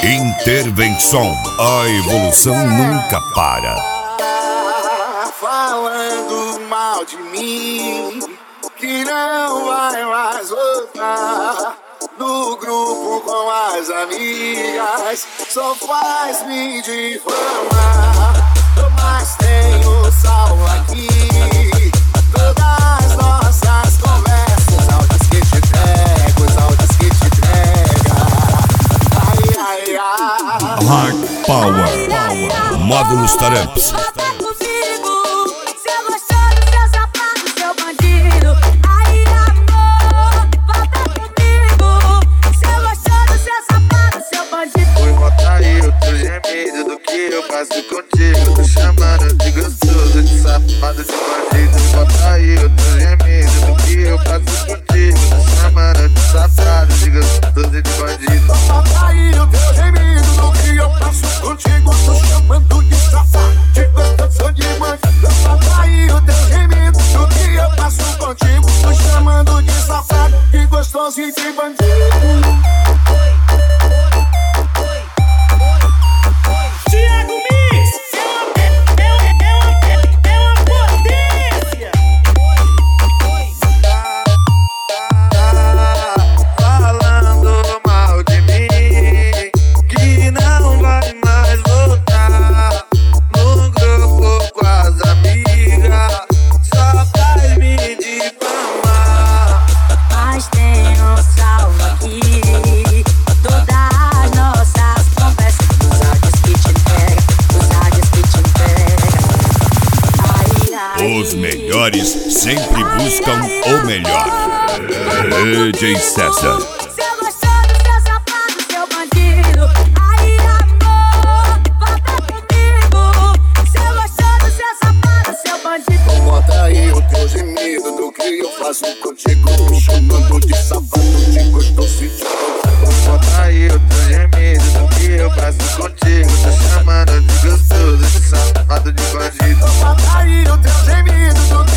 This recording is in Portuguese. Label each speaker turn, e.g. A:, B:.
A: Intervenção, a evolução nunca para.
B: Falando mal de mim, que não vai mais voltar. No grupo com as amigas, só faz me difamar. Mas tenho sal aqui, todas as nossas conversas, áudios que te pego, os áudios que te entrega. Ai, ai, ai.
A: Hard Power, Módulos Taramps.
C: Contigo, tô chamando de gostoso, de safado, de bandido. Bota aí outro gemido do que eu faço contigo. Tô chamando de safado, de gostoso, de bandido.
B: Bota aí o teu gemido do que eu faço contigo. Tô chamando de safado, de gostoso, de bandido. Bota aí o teu gemido do que eu faço contigo. Tô chamando de safado, de gostoso e de bandido.
A: Os melhores sempre buscam o melhor. DJ César.
D: Seu gostoso, seu safado, seu bandido. Aí, amor, volta comigo. Seu gostoso, seu safado, seu bandido.
B: Bota aí o teu gemido do que eu faço contigo. Me chamando de safado, de gostoso e de bandido.
C: Bota aí o teu gemido do que eu faço contigo. Tô chamando de gostoso, de safado, de bandido.
B: Bota aí o teu gemido do